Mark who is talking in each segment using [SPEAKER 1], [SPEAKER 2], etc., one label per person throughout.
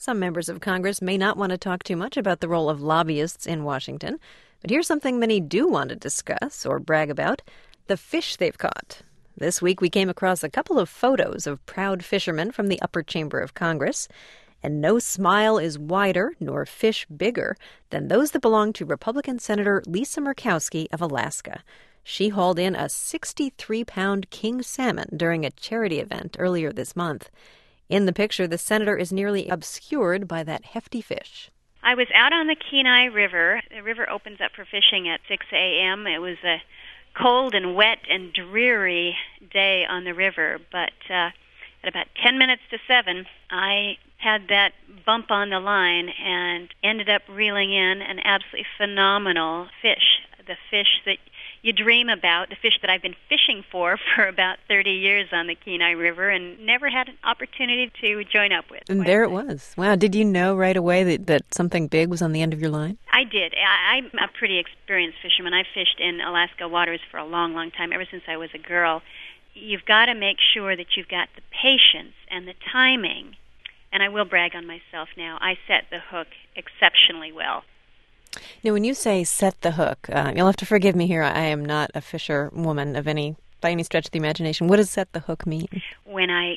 [SPEAKER 1] Some members of Congress may not want to talk too much about the role of lobbyists in Washington, but here's something many do want to discuss or brag about: the fish they've caught. This week we came across a couple of photos of proud fishermen from the upper chamber of Congress, and no smile is wider nor fish bigger than those that belong to Republican Senator Lisa Murkowski of Alaska. She hauled in a 63-pound king salmon during a charity event earlier this month. In the picture, the senator is nearly obscured by that hefty fish.
[SPEAKER 2] I was out on the Kenai River. The river opens up for fishing at 6 a.m. It was a cold and wet and dreary day on the river, but at about 10 minutes to 7, I had that bump on the line and ended up reeling in an absolutely phenomenal fish, the fish that you dream about, the fish that I've been fishing for about 30 years on the Kenai River and never had an opportunity to join up with.
[SPEAKER 1] And there it was. Wow. Did you know right away that something big was on the end of your line?
[SPEAKER 2] I did. I'm a pretty experienced fisherman. I've fished in Alaska waters for a long, long time, ever since I was a girl. You've got to make sure that you've got the patience and the timing. And I will brag on myself now. I set the hook exceptionally well.
[SPEAKER 1] Now, when you say set the hook, you'll have to forgive me here. I am not a fisherwoman by any stretch of the imagination. What does set the hook mean?
[SPEAKER 2] When I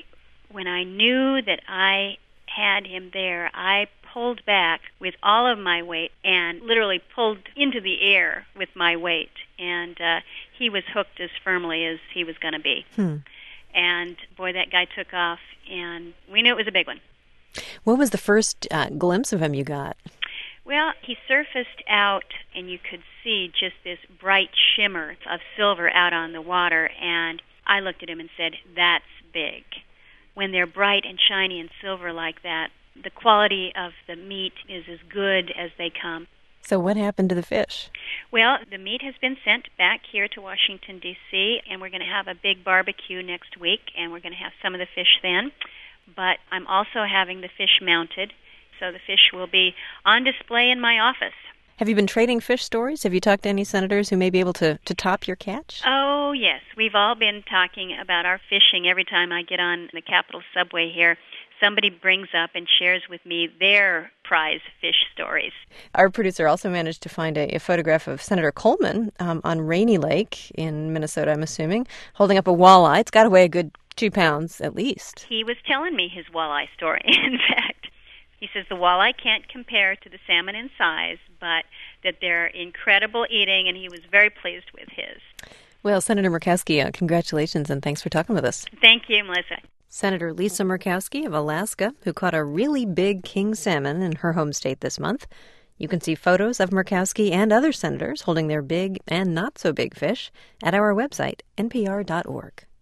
[SPEAKER 2] knew that I had him there, I pulled back with all of my weight and literally pulled into the air with my weight. And he was hooked as firmly as he was going to be. And, boy, that guy took off, and we knew it was a big one.
[SPEAKER 1] What was the first glimpse of him you got?
[SPEAKER 2] Well, he surfaced out, and you could see just this bright shimmer of silver out on the water, and I looked at him and said, that's big. When they're bright and shiny and silver like that, the quality of the meat is as good as they come.
[SPEAKER 1] So what happened to the fish?
[SPEAKER 2] Well, the meat has been sent back here to Washington, D.C., and we're going to have a big barbecue next week, and we're going to have some of the fish then. But I'm also having the fish mounted, so the fish will be on display in my office.
[SPEAKER 1] Have you been trading fish stories? Have you talked to any senators who may be able to top your catch?
[SPEAKER 2] Oh, yes. We've all been talking about our fishing. Every time I get on the Capitol subway here, somebody brings up and shares with me their prize fish stories.
[SPEAKER 1] Our producer also managed to find a photograph of Senator Coleman on Rainy Lake in Minnesota, I'm assuming, holding up a walleye. It's got to weigh a good 2 pounds at least.
[SPEAKER 2] He was telling me his walleye story, in fact. He says the walleye can't compare to the salmon in size, but that they're incredible eating, and he was very pleased with his.
[SPEAKER 1] Well, Senator Murkowski, congratulations, and thanks for talking with us.
[SPEAKER 2] Thank you, Melissa.
[SPEAKER 1] Senator Lisa Murkowski of Alaska, who caught a really big king salmon in her home state this month. You can see photos of Murkowski and other senators holding their big and not-so-big fish at our website, npr.org.